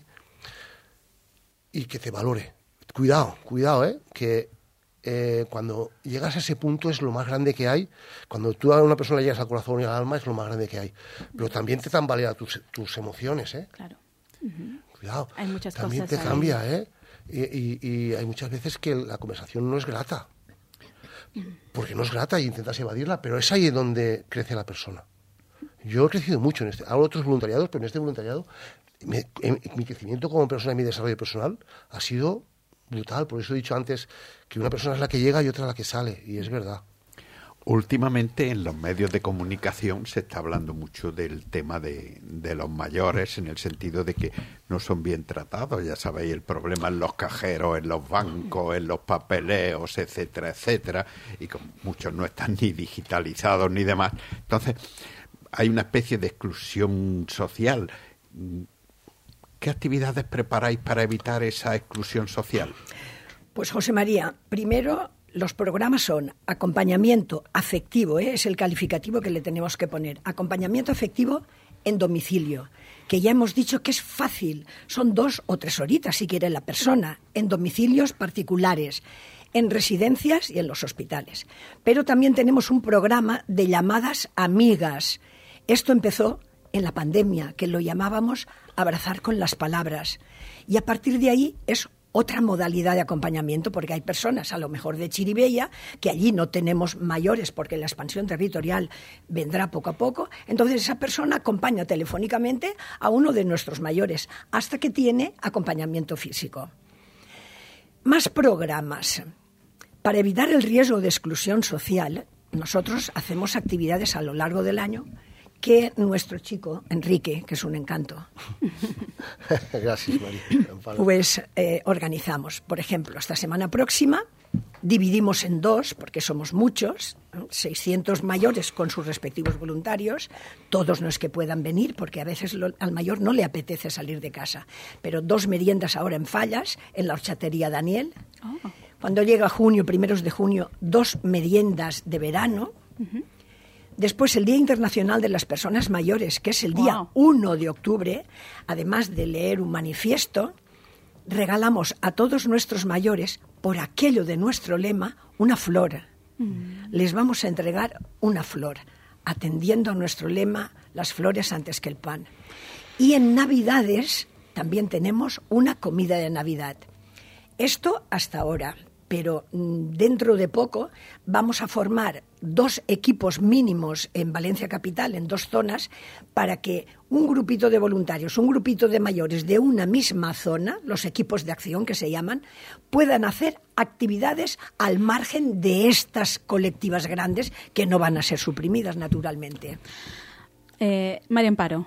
S5: y que te valore. Cuidado, cuidado, ¿eh? Que eh, cuando llegas a ese punto es lo más grande que hay. Cuando tú a una persona le llegas al corazón y al alma es lo más grande que hay. Pero también te tambalea tus, tus emociones, ¿eh?
S3: Claro. Uh-huh.
S5: Cuidado.
S3: Hay muchas
S5: también
S3: cosas
S5: te
S3: ahí.
S5: cambia, ¿eh? Y, y, y hay muchas veces que la conversación no es grata. Porque no es grata y intentas evadirla, pero es ahí donde crece la persona. Yo he crecido mucho en este, hago otros voluntariados, pero en este voluntariado me, en, mi crecimiento como persona y mi desarrollo personal ha sido brutal. Por eso he dicho antes que una persona es la que llega y otra la que sale, y es verdad.
S2: Últimamente en los medios de comunicación se está hablando mucho del tema de, de los mayores, en el sentido de que no son bien tratados. Ya sabéis, el problema en los cajeros, en los bancos, en los papeleos, etcétera, etcétera, y con muchos no están ni digitalizados ni demás. Entonces, hay una especie de exclusión social. ¿Qué actividades preparáis para evitar esa exclusión social?
S6: Pues José María, primero los programas son acompañamiento afectivo, ¿eh? Es el calificativo que le tenemos que poner. Acompañamiento afectivo en domicilio, que ya hemos dicho que es fácil. Son dos o tres horitas, si quiere la persona, en domicilios particulares, en residencias y en los hospitales. Pero también tenemos un programa de llamadas amigas. Esto empezó en la pandemia, que lo llamábamos abrazar con las palabras. Y a partir de ahí es otra modalidad de acompañamiento, porque hay personas, a lo mejor de Chiribella, que allí no tenemos mayores porque la expansión territorial vendrá poco a poco. Entonces esa persona acompaña telefónicamente a uno de nuestros mayores hasta que tiene acompañamiento físico. Más programas. Para evitar el riesgo de exclusión social, nosotros hacemos actividades a lo largo del año que nuestro chico, Enrique, que es un encanto,
S5: Gracias, María.
S6: pues eh, organizamos. Por ejemplo, esta semana próxima dividimos en dos, porque somos muchos, ¿no? seiscientos mayores con sus respectivos voluntarios. Todos no es que puedan venir, porque a veces lo, al mayor no le apetece salir de casa. Pero dos meriendas ahora en Fallas, en la horchatería Daniel. Oh. Cuando llega junio, primeros de junio, dos meriendas de verano. Uh-huh. Después, el Día Internacional de las Personas Mayores, que es el día wow. uno de octubre, además de leer un manifiesto, regalamos a todos nuestros mayores, por aquello de nuestro lema, una flor. Mm. Les vamos a entregar una flor, atendiendo a nuestro lema, las flores antes que el pan. Y en Navidades también tenemos una comida de Navidad. Esto hasta ahora. Pero dentro de poco vamos a formar dos equipos mínimos en Valencia Capital, en dos zonas, para que un grupito de voluntarios, un grupito de mayores de una misma zona, los equipos de acción que se llaman, puedan hacer actividades al margen de estas colectivas grandes que no van a ser suprimidas naturalmente.
S3: Eh, María Amparo,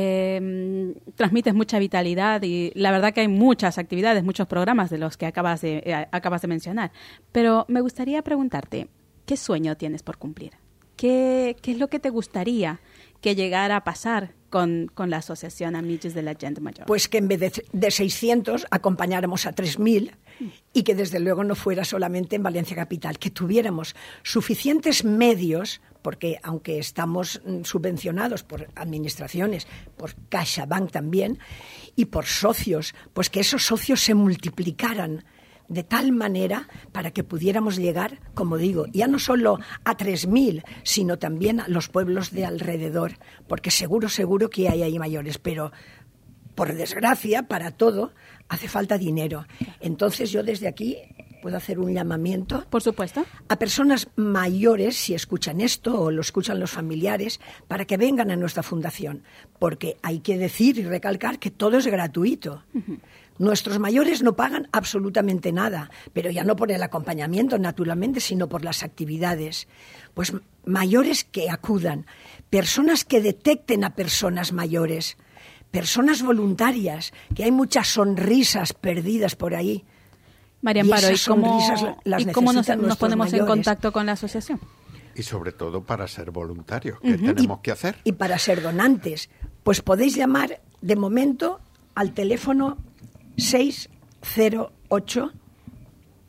S3: Eh, transmites mucha vitalidad y la verdad que hay muchas actividades, muchos programas de los que acabas de, eh, acabas de mencionar. Pero me gustaría preguntarte, ¿qué sueño tienes por cumplir? ¿Qué, qué es lo que te gustaría que llegara a pasar con, con la Asociación Amics de la Gent Mayor?
S6: Pues que en vez de, de seiscientos acompañáramos a tres mil y que desde luego no fuera solamente en Valencia Capital, que tuviéramos suficientes medios, porque aunque estamos subvencionados por administraciones, por CaixaBank también, y por socios, pues que esos socios se multiplicaran de tal manera para que pudiéramos llegar, como digo, ya no solo a tres mil, sino también a los pueblos de alrededor, porque seguro, seguro que hay ahí mayores, pero por desgracia, para todo, hace falta dinero. Entonces yo desde aquí puedo hacer un llamamiento.
S3: Por supuesto.
S6: A personas mayores, si escuchan esto o lo escuchan los familiares, para que vengan a nuestra fundación, porque hay que decir y recalcar que todo es gratuito. Uh-huh. Nuestros mayores no pagan absolutamente nada, pero ya no por el acompañamiento, naturalmente, sino por las actividades. Pues mayores que acudan, personas que detecten a personas mayores, personas voluntarias, que hay muchas sonrisas perdidas por ahí.
S3: María Amparo, ¿y, ¿y cómo,
S6: las
S3: ¿y cómo nos, nos ponemos mayores. en contacto con la asociación?
S2: Y sobre todo para ser voluntarios, ¿qué uh-huh. tenemos
S6: y,
S2: que hacer?
S6: Y para ser donantes, pues podéis llamar de momento al teléfono seis cero ocho,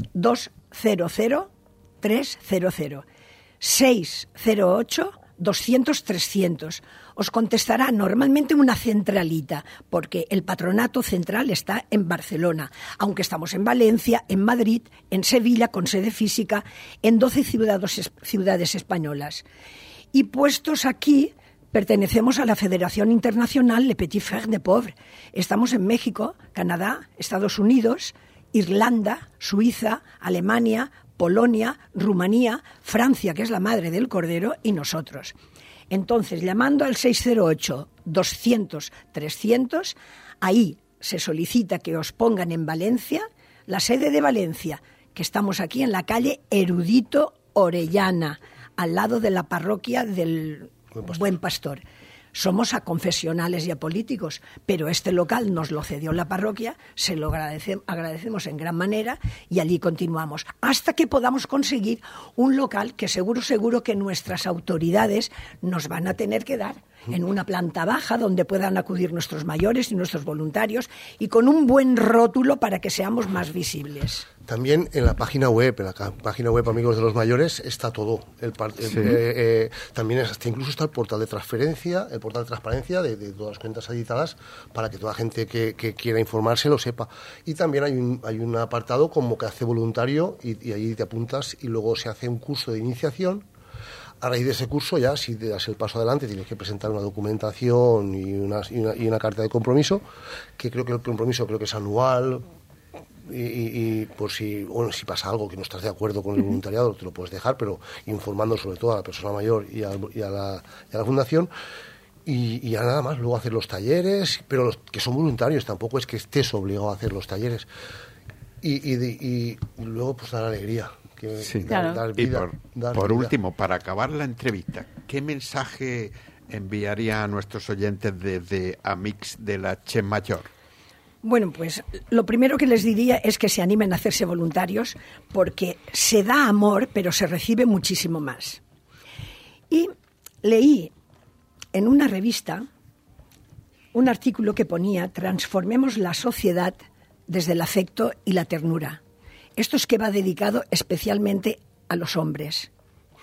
S6: dos cero cero tres cero cero. seis cero ocho doscientos trescientos. Os contestará normalmente una centralita, porque el patronato central está en Barcelona, aunque estamos en Valencia, en Madrid, en Sevilla, con sede física, en doce ciudades, ciudades españolas. Y puestos aquí, pertenecemos a la Federación Internacional Le Petit Frère des Pauvres. Estamos en México, Canadá, Estados Unidos, Irlanda, Suiza, Alemania, Polonia, Rumanía, Francia, que es la madre del Cordero, y nosotros. Entonces, llamando al seis cero ocho doscientos trescientos, ahí se solicita que os pongan en Valencia, la sede de Valencia, que estamos aquí en la calle Erudito Orellana, al lado de la parroquia del Buen Pastor. Buen Pastor. Somos aconfesionales y apolíticos, pero este local nos lo cedió la parroquia, se lo agradece, agradecemos en gran manera y allí continuamos, hasta que podamos conseguir un local que seguro, seguro que nuestras autoridades nos van a tener que dar, en una planta baja donde puedan acudir nuestros mayores y nuestros voluntarios y con un buen rótulo para que seamos más visibles.
S5: También en la página web, en la página web Amigos de los Mayores, está todo. El, el, sí. eh, eh, también es, incluso está el portal de transferencia, el portal de transparencia de, de todas las cuentas editadas, para que toda gente que, que quiera informarse lo sepa. Y también hay un, hay un apartado como que hace voluntario y, y ahí te apuntas y luego se hace un curso de iniciación. A raíz de ese curso ya, si te das el paso adelante, tienes que presentar una documentación y una, y una, y una carta de compromiso, que creo que el compromiso creo que es anual, y, y, y por si bueno si pasa algo que no estás de acuerdo con el voluntariado, te lo puedes dejar, pero informando sobre todo a la persona mayor y a, y a, la, y a la fundación. Y, y ya nada más, luego hacer los talleres, pero los que son voluntarios, tampoco es que estés obligado a hacer los talleres. Y, y, de, y luego pues dar alegría. Que
S2: sí.
S5: dar,
S2: Claro.
S5: dar vida,
S2: y por,
S5: dar
S2: por
S5: vida.
S2: último, para acabar la entrevista, ¿qué mensaje enviaría a nuestros oyentes desde Amics de la Che Mayor?
S6: Bueno, pues lo primero que les diría es que se animen a hacerse voluntarios, porque se da amor, pero se recibe muchísimo más. Y leí en una revista un artículo que ponía: transformemos la sociedad desde el afecto y la ternura. Esto es que va dedicado especialmente a los hombres.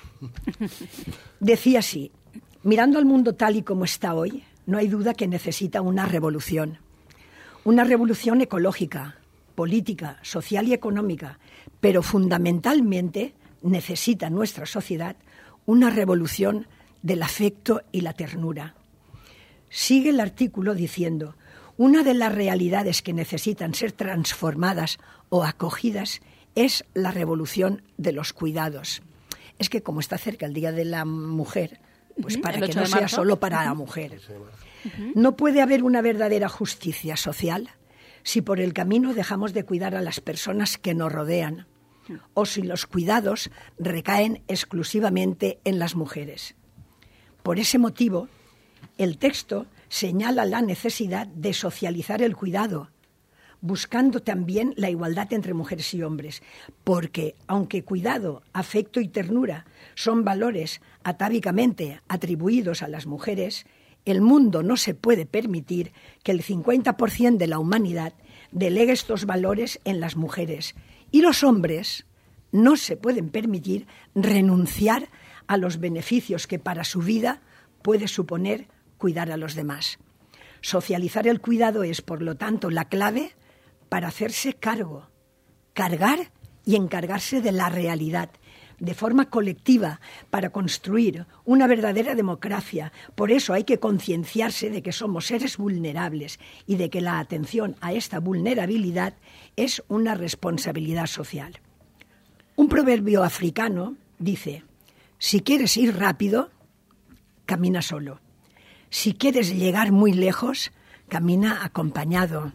S6: Decía así: mirando al mundo tal y como está hoy, no hay duda que necesita una revolución. Una revolución ecológica, política, social y económica, pero fundamentalmente necesita nuestra sociedad una revolución del afecto y la ternura. Sigue el artículo diciendo: una de las realidades que necesitan ser transformadas o acogidas es la revolución de los cuidados. Es que como está cerca el Día de la Mujer, pues uh-huh, para que no sea solo para uh-huh. la mujer. Uh-huh. No puede haber una verdadera justicia social si por el camino dejamos de cuidar a las personas que nos rodean o si los cuidados recaen exclusivamente en las mujeres. Por ese motivo, el texto señala la necesidad de socializar el cuidado, buscando también la igualdad entre mujeres y hombres, porque aunque cuidado, afecto y ternura son valores atávicamente atribuidos a las mujeres, el mundo no se puede permitir que el cincuenta por ciento de la humanidad delegue estos valores en las mujeres, y los hombres no se pueden permitir renunciar a los beneficios que para su vida puede suponer cuidar a los demás. Socializar el cuidado es, por lo tanto, la clave para hacerse cargo, cargar y encargarse de la realidad, de forma colectiva, para construir una verdadera democracia. Por eso hay que concienciarse de que somos seres vulnerables y de que la atención a esta vulnerabilidad es una responsabilidad social. Un proverbio africano dice: si quieres ir rápido, camina solo. Si quieres llegar muy lejos, camina acompañado.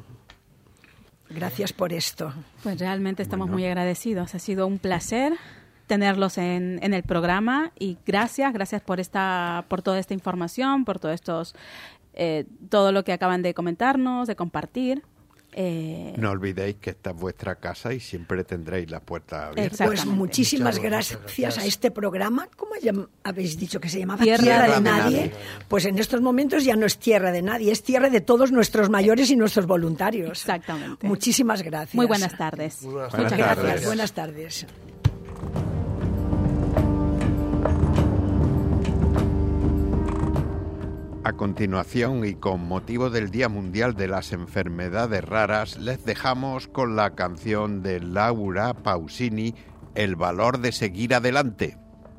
S6: Gracias por esto.
S3: Pues realmente estamos
S2: Bueno.
S3: muy agradecidos. Ha sido un placer tenerlos en, en el programa y gracias, gracias por esta, por toda esta información, por todos estos, eh, todo lo que acaban de comentarnos, de compartir. Eh,
S2: no olvidéis que esta es vuestra casa y siempre tendréis las puertas abiertas.
S6: Pues muchísimas gracias, gracias a este programa. ¿Cómo habéis dicho que se llamaba?
S3: Tierra,
S6: Tierra de,
S3: de
S6: nadie.
S3: nadie.
S6: Pues en estos momentos ya no es tierra de nadie, es tierra de todos nuestros mayores y nuestros voluntarios.
S3: Exactamente.
S6: Muchísimas gracias.
S3: Muy buenas tardes.
S5: Muy buenas
S2: Buenas
S6: Muchas
S2: tardes.
S6: gracias. Buenas tardes.
S2: A continuación, y con motivo del Día Mundial de las Enfermedades Raras, les dejamos con la canción de Laura Pausini, El valor de seguir adelante.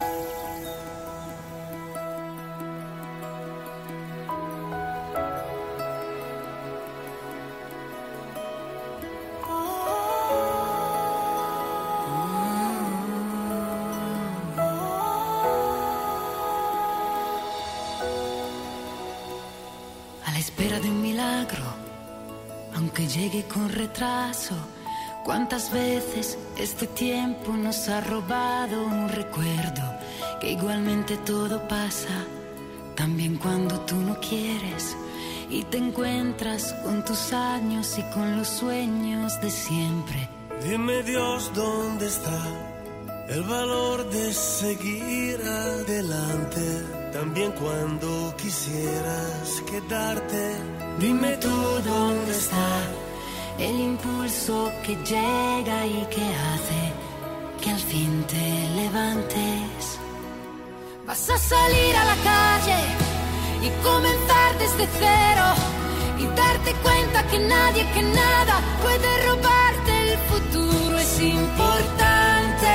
S7: Espera de un milagro, aunque llegue con retraso. ¿Cuántas veces este tiempo nos ha robado un recuerdo? Que igualmente todo pasa, también cuando tú no quieres. Y te encuentras con tus años y con los sueños de siempre.
S8: Dime, Dios, ¿dónde está el valor de seguir adelante? También cuando quisieras quedarte.
S7: Dime tú dónde está el impulso que llega y que hace que al fin te levantes. Vas a salir a la calle y comenzar desde cero y darte cuenta que nadie, que nada puede robarte el futuro. Es importante.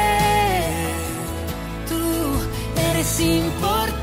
S7: Tú eres importante.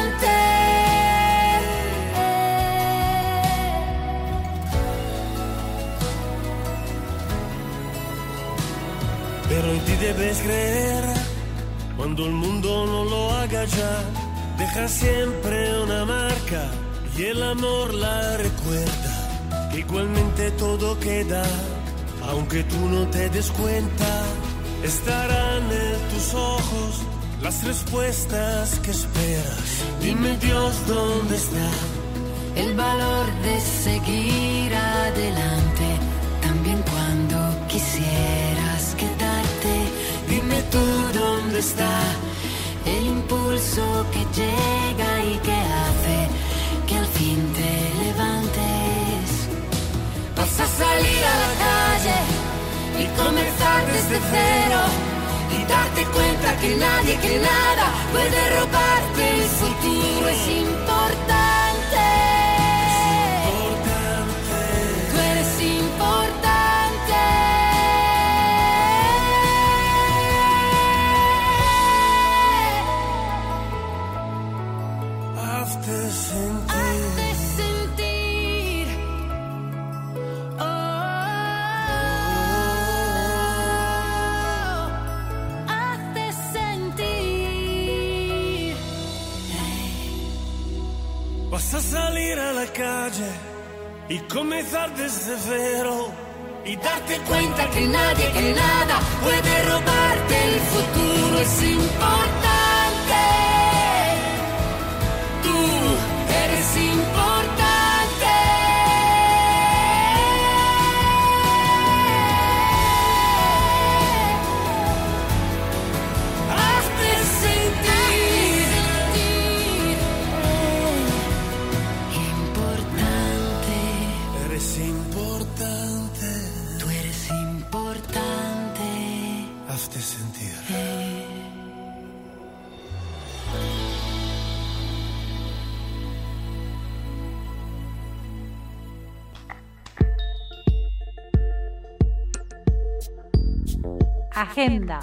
S8: Pero en ti debes creer, cuando el mundo no lo haga ya. Deja siempre una marca y el amor la recuerda. Que igualmente todo queda, aunque tú no te des cuenta. Estarán en tus ojos las respuestas que esperas. Dime, Dios, ¿dónde está
S7: el valor de seguir adelante? También cuando quisieras quedarte. Dime tú dónde está el impulso que llega y que hace que al fin te levantes. Vas a salir a la calle y comenzar desde cero y darte cuenta que nadie, que nada puede robarte el futuro. Es importante. Tú eres importante.
S8: Hazte sentir.
S7: Hazte sentir. Oh, hazte sentir.
S8: Vas a salir a la calle y comenzar desde cero y darte
S7: Cuenta que nadie, que nada puede robarte el futuro. Es importante. Tú eres importante. Hazte sentir. Importante.
S8: eres importante.
S7: Tú eres importante.
S8: Hazte sentir.
S1: Agenda.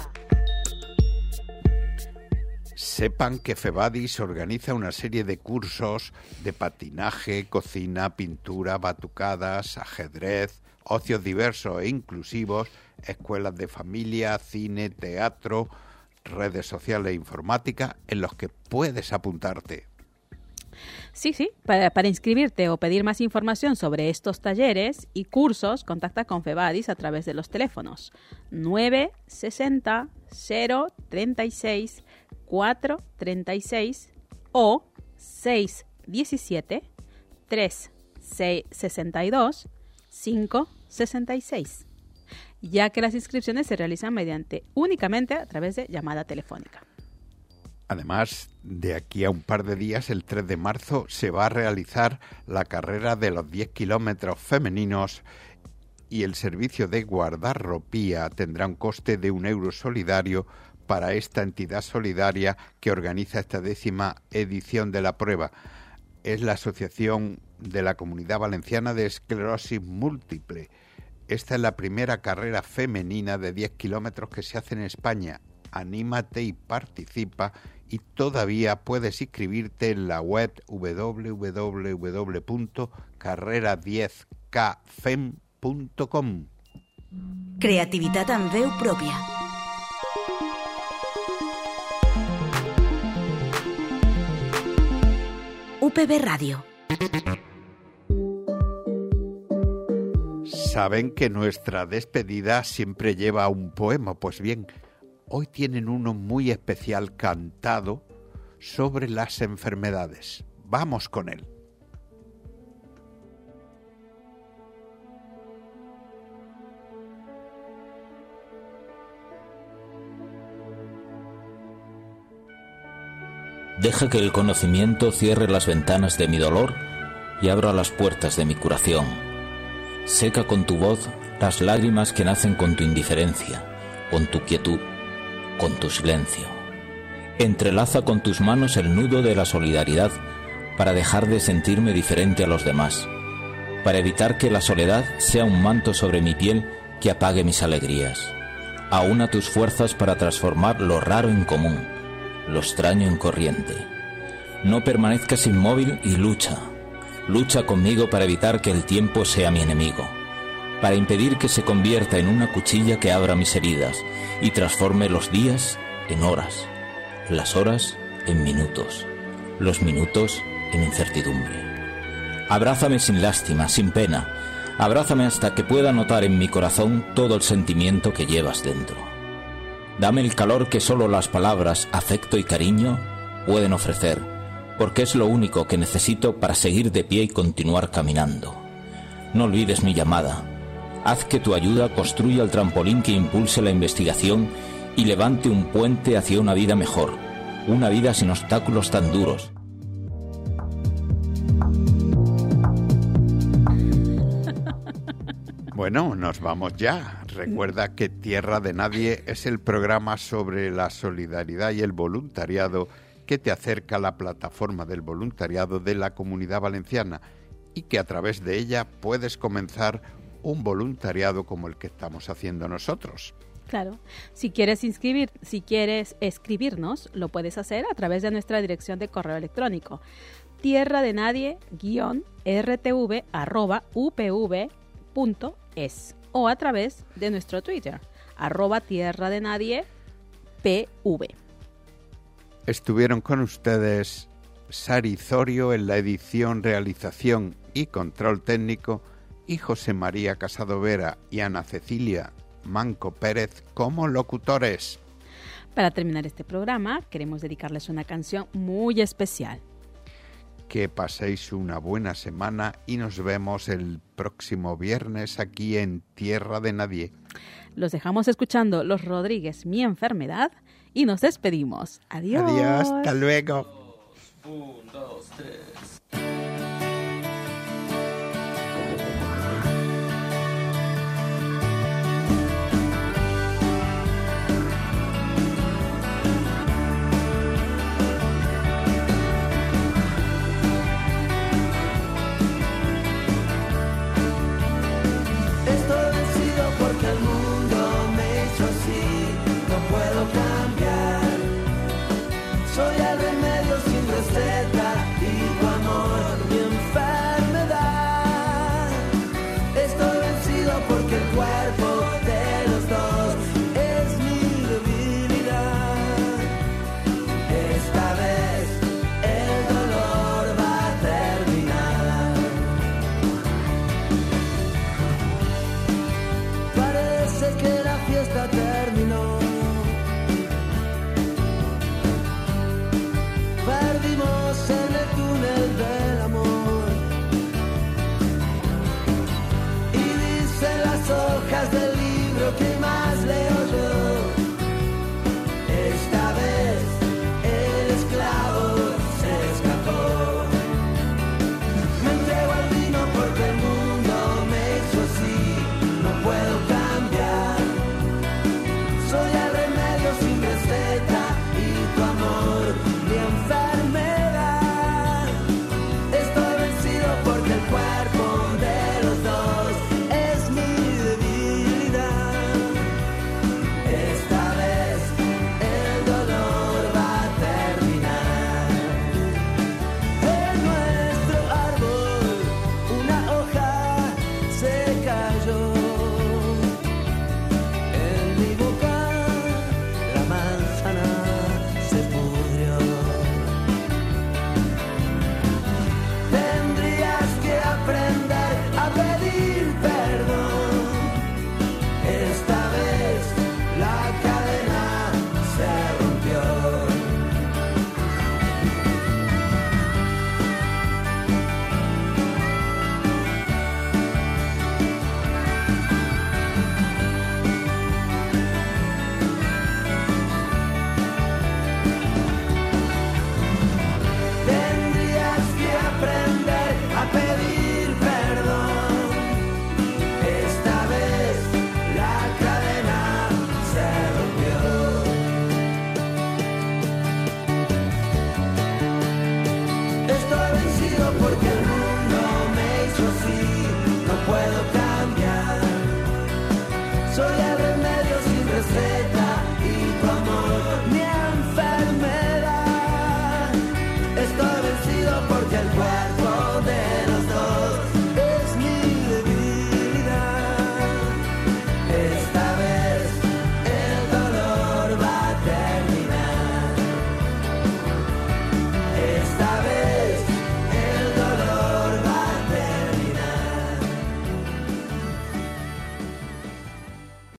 S2: Sepan que Febadis organiza una serie de cursos de patinaje, cocina, pintura, batucadas, ajedrez, ocios diversos e inclusivos, escuelas de familia, cine, teatro, redes sociales e informática, en los que puedes apuntarte.
S3: Sí, sí. Para, para inscribirte o pedir más información sobre estos talleres y cursos, contacta con Febadis a través de los teléfonos nueve sesenta cero treinta y seis cuatro treinta y seis o seis diecisiete tres sesenta y dos cinco sesenta y seis, ya que las inscripciones se realizan mediante únicamente a través de llamada telefónica.
S2: Además, de aquí a un par de días, el tres de marzo, se va a realizar la carrera de los diez kilómetros femeninos y el servicio de guardarropía tendrá un coste de un euro solidario para esta entidad solidaria que organiza esta décima edición de la prueba. Es la Asociación de la Comunidad Valenciana de Esclerosis Múltiple. Esta es la primera carrera femenina de diez kilómetros que se hace en España. Anímate y participa, y todavía puedes inscribirte en la web doble u doble u doble u punto carrera diez k fem punto com.
S9: Creativitat amb veu pròpia. U P B Radio.
S2: Saben que nuestra despedida siempre lleva un poema. Pues bien, hoy tienen uno muy especial cantado sobre las enfermedades. Vamos con él.
S10: Deja que el conocimiento cierre las ventanas de mi dolor y abra las puertas de mi curación. Seca con tu voz las lágrimas que nacen con tu indiferencia, con tu quietud, con tu silencio. Entrelaza con tus manos el nudo de la solidaridad para dejar de sentirme diferente a los demás, para evitar que la soledad sea un manto sobre mi piel que apague mis alegrías. Aúna tus fuerzas para transformar lo raro en común, lo extraño en corriente. No permanezcas inmóvil y lucha. Lucha conmigo para evitar que el tiempo sea mi enemigo, para impedir que se convierta en una cuchilla que abra mis heridas y transforme los días en horas, las horas en minutos, los minutos en incertidumbre. Abrázame sin lástima, sin pena. Abrázame hasta que pueda notar en mi corazón todo el sentimiento que llevas dentro. Dame el calor que solo las palabras, afecto y cariño pueden ofrecer, porque es lo único que necesito para seguir de pie y continuar caminando. No olvides mi llamada. Haz que tu ayuda construya el trampolín que impulse la investigación y levante un puente hacia una vida mejor, una vida sin obstáculos tan duros.
S2: Bueno, nos vamos ya. Recuerda que Tierra de Nadie es el programa sobre la solidaridad y el voluntariado que te acerca a la plataforma del voluntariado de la Comunidad Valenciana y que a través de ella puedes comenzar un voluntariado como el que estamos haciendo nosotros.
S3: Claro. Si quieres inscribir, si quieres escribirnos, lo puedes hacer a través de nuestra dirección de correo electrónico tierra de nadie guión r t v arroba u p v punto es o a través de nuestro Twitter arroba tierra de nadie p v.
S2: Estuvieron con ustedes Sari Zorio en la edición, realización y control técnico y José María Casado Vera y Ana Cecilia Manco Pérez como locutores.
S3: Para terminar este programa, queremos dedicarles una canción muy especial.
S2: Que paséis una buena semana y nos vemos el próximo viernes aquí en Tierra de Nadie.
S3: Los dejamos escuchando Los Rodríguez, Mi Enfermedad, y nos despedimos. Adiós.
S2: Adiós, hasta luego.
S8: Un, dos, tres.